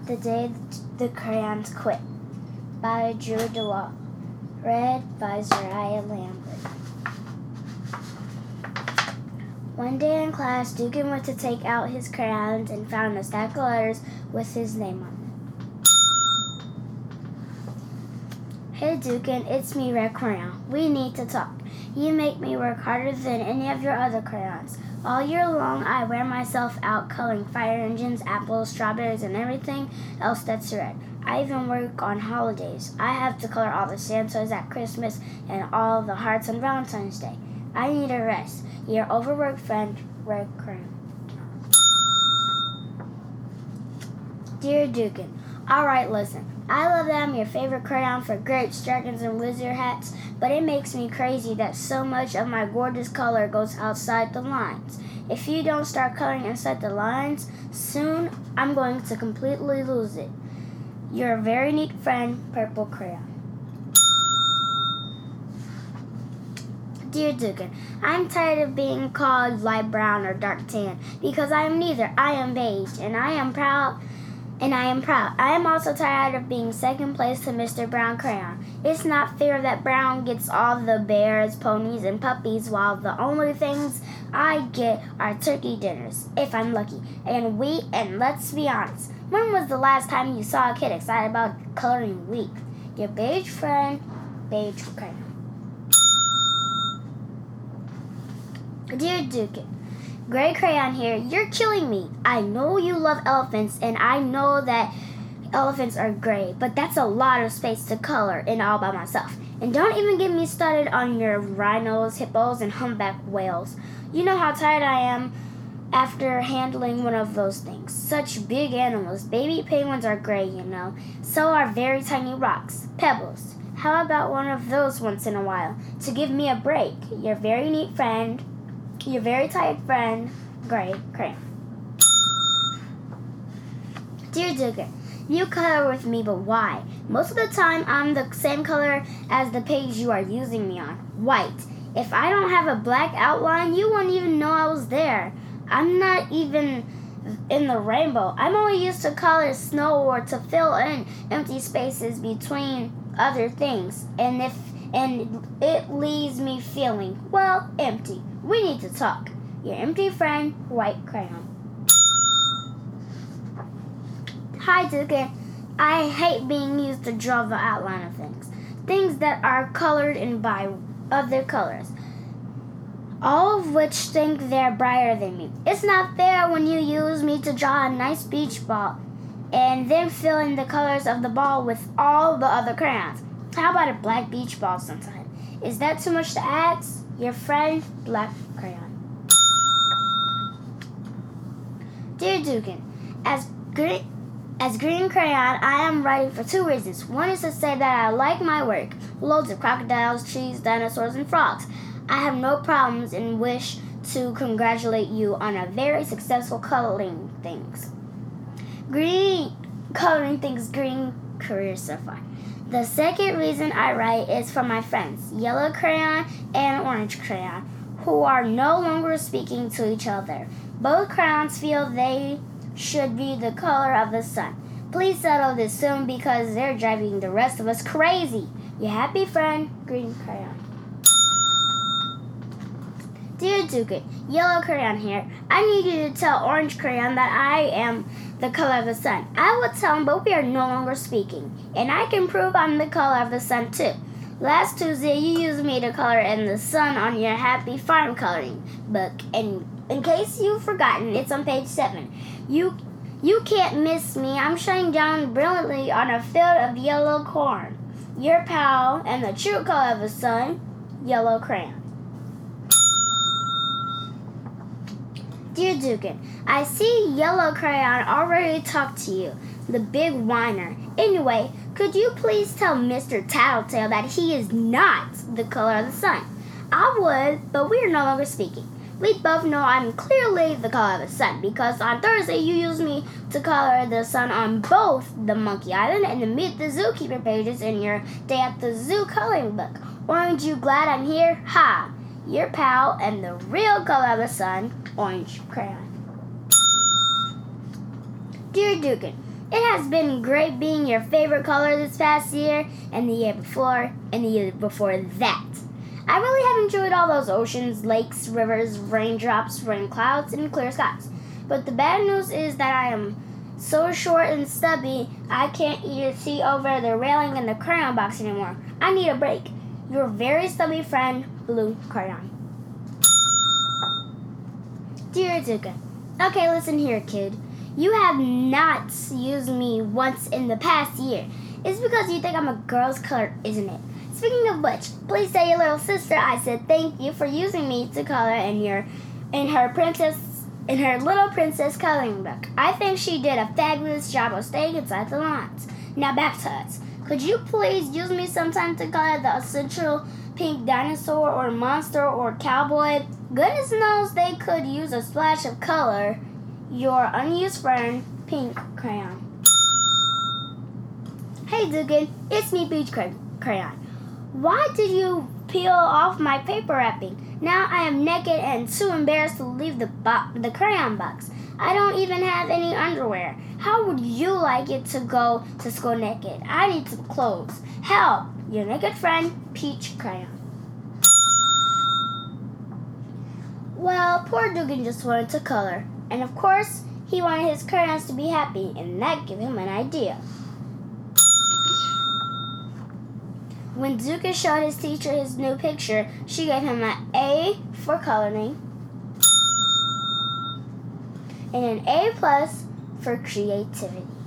The Day the Crayons Quit by Drew DeWalt. Read by Zariah Lambert. One day in class, Dugan went to take out his crayons and found a stack of letters with his name on them. Hey Dugan, it's me, Red Crayon. We need to talk. You make me work harder than any of your other crayons. All year long, I wear myself out coloring fire engines, apples, strawberries, and everything else that's red. I even work on holidays. I have to color all the Santas at Christmas and all the hearts on Valentine's Day. I need a rest. Your overworked friend, Red Crayon. Dear Dugan, alright, listen. I love that I'm your favorite crayon for grapes, dragons, and wizard hats, but it makes me crazy that so much of my gorgeous color goes outside the lines. If you don't start coloring inside the lines, soon I'm going to completely lose it. You're a very neat friend, Purple Crayon. Dear Dugan, I'm tired of being called light brown or dark tan because I am neither. I am beige, and I am proud. I am also tired of being second place to Mr. Brown Crayon. It's not fair that Brown gets all the bears, ponies, and puppies while the only things I get are turkey dinners, if I'm lucky, and wheat, and let's be honest. When was the last time you saw a kid excited about coloring wheat? Your beige friend, Beige Crayon. Dear Dugan, Gray Crayon here, you're killing me. I know you love elephants, and I know that elephants are gray, but that's a lot of space to color in all by myself. And don't even get me started on your rhinos, hippos, and humpback whales. You know how tired I am after handling one of those things. Such big animals. Baby penguins are gray, you know. So are very tiny rocks, pebbles. How about one of those once in a while to give me a break? Your very neat friend, your very tired friend, Gray Crayon. Dear Dugan, you color with me, but why? Most of the time, I'm the same color as the page you are using me on, white. If I don't have a black outline, you won't even know I was there. I'm not even in the rainbow. I'm only used to color snow or to fill in empty spaces between other things, and it leaves me feeling, well, empty. We need to talk. Your empty friend, White Crayon. Hi, Dugan. I hate being used to draw the outline of things that are colored in by other colors, all of which think they're brighter than me. It's not fair when you use me to draw a nice beach ball and then fill in the colors of the ball with all the other crayons. How about a black beach ball sometime? Is that too much to ask? Your friend, Black Crayon. Dear Dugan, as Green Crayon, I am writing for two reasons. One is to say that I like my work. Loads of crocodiles, trees, dinosaurs, and frogs. I have no problems and wish to congratulate you on a very successful coloring things green career so far. The second reason I write is for my friends, Yellow Crayon and Orange Crayon, who are no longer speaking to each other. Both crayons feel they should be the color of the sun. Please settle this soon because they're driving the rest of us crazy. Your happy friend, Green Crayon. Dear Dugan, Yellow Crayon here. I need you to tell Orange Crayon that I am the color of the sun. I will tell him, but we are no longer speaking. And I can prove I'm the color of the sun too. Last Tuesday, you used me to color in the sun on your Happy Farm coloring book. And in case you've forgotten, it's on page 7. You can't miss me. I'm shining down brilliantly on a field of yellow corn. Your pal and the true color of the sun, Yellow Crayon. Dear Dugan, I see Yellow Crayon already talked to you, the big whiner. Anyway, could you please tell Mr. Tattletale that he is not the color of the sun? I would, but we are no longer speaking. We both know I'm clearly the color of the sun because on Thursday you used me to color the sun on both the Monkey Island and the Meet the Zookeeper pages in your Day at the Zoo coloring book. Aren't you glad I'm here? Ha! Your pal and the real color of the sun, Orange Crayon. Dear Dugan, It has been great being your favorite color this past year, and the year before, and the year before that. I really have enjoyed all those oceans, lakes, rivers, raindrops, rain clouds, and clear skies. But the bad news is that I am so short and stubby, I can't even see over the railing in the crayon box anymore. I need a break. Your very stubby friend, Blue Crayon. Dear Zuka, okay, listen here, kid. You have not used me once in the past year. It's because you think I'm a girl's color, isn't it? Speaking of which, please tell your little sister I said thank you for using me to color in her little princess coloring book. I think she did a fabulous job of staying inside the lines. Now back to us. Could you please use me sometime to color the essential pink dinosaur or monster or cowboy? Goodness knows they could use a splash of color. Your unused friend, Pink Crayon. Hey Dugan, it's me, Peach Crayon. Why did you peel off my paper wrapping? Now I am naked and too embarrassed to leave the crayon box. I don't even have any underwear. How would you like it to go to school naked? I need some clothes. Help! Your naked friend, Peach Crayon. Well, poor Dugan just wanted to color. And of course, he wanted his crayons to be happy, and that gave him an idea. When Zuka showed his teacher his new picture, she gave him an A for coloring and an A+ for creativity.